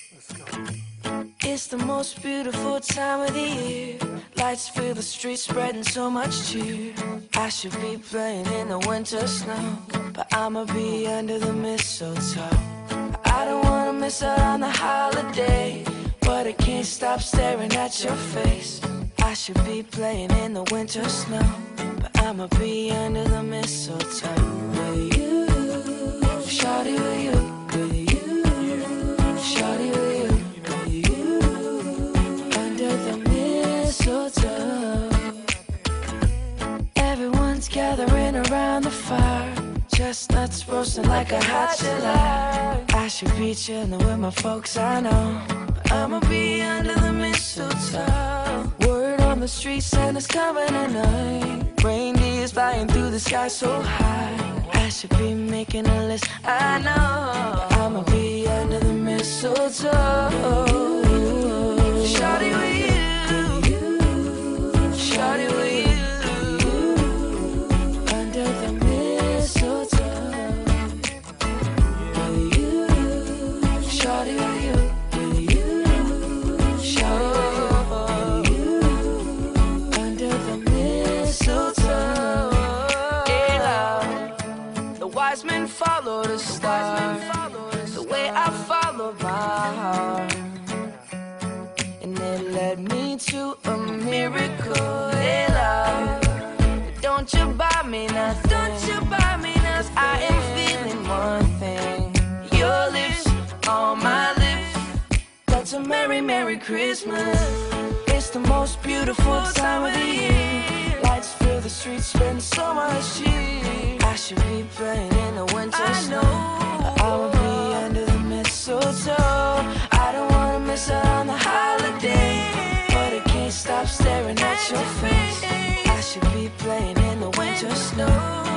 Let's go. It's the most beautiful time of the year. Lights fill the streets, spreading so much cheer. I should be playing in the winter snow, but I'ma be under the mistletoe. I don't wanna miss out on the holiday, but I can't stop staring at your face. I should be playing in the winter snow, but I'ma be under the mistletoe. With you, shawty, with you, with you, shawty, with you, with you, under the mistletoe. Everyone's gathering around the fire, chestnuts roasting like a hot July. I should be chilling with my folks, I know, but I'ma be under the mistletoe. Word on the street, Santa's coming tonight. Reindeer's flying through the sky so high. I should be making a list, I know, but I'ma be under the mistletoe. Shawty with you, shawty with you, under the mistletoe. With you, shawty with you, with you, shawty with you, under the mistletoe. Hey, love, the wise men follow the star, the way I follow my heart, and it led me to a miracle. Hey, love, don't you buy me nothing, don't you buy me nothing, 'cause I am feeling one thing. Your lips on my lips, that's a merry, merry Christmas. It's the most beautiful time of the year. Lights fill the streets, spend so much cheer. I should be playing in the winter snow, but I'ma be under the mistletoe. I don't wanna miss out on the holiday, but I can't stop staring at your face. I should be playing in the winter snow.